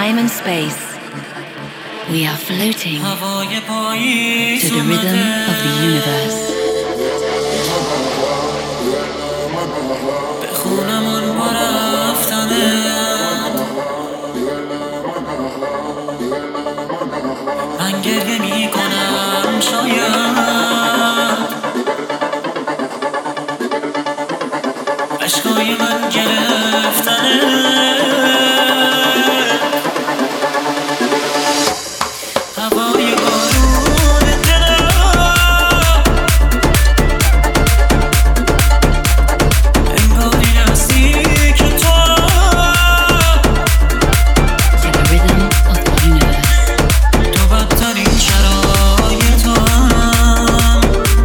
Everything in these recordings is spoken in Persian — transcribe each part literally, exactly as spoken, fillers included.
time and space, we are floating to the rhythm of the universe. من گریه می کنم شاید عشقای من گرفتنه هوای بارون دلم انگاری نزدیک تو To the rhythm of the universe. تو بدترین شرایطم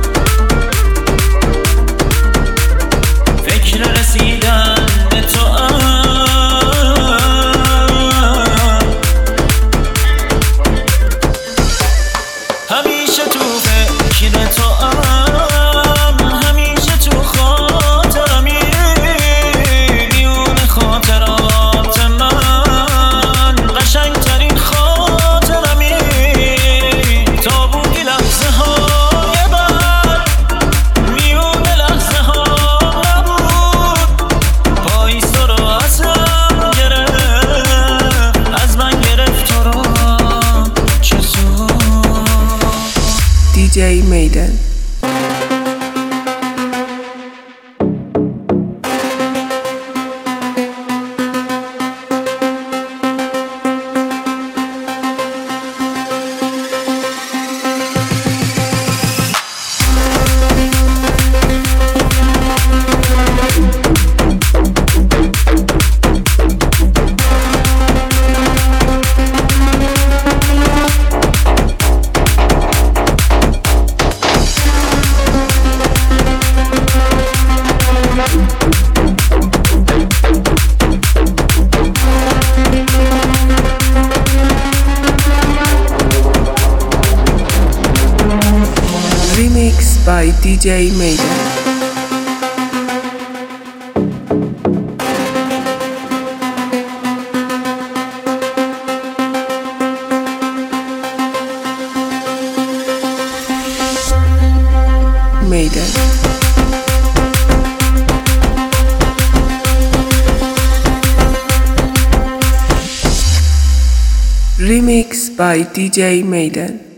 فکر رسیدن به تو همیشه تو فکر تو همیشه تو خاطرمی میون خاطرات من قشنگترین خاطرمی تا بودی لحظه های بد میون لحظه ها نبود پاییز تو رو ازم گرفت از من گرفت تو رو چه زود دی جی میدن. Remix by دی جی میدن. میدن. Remix by دی جی میدن.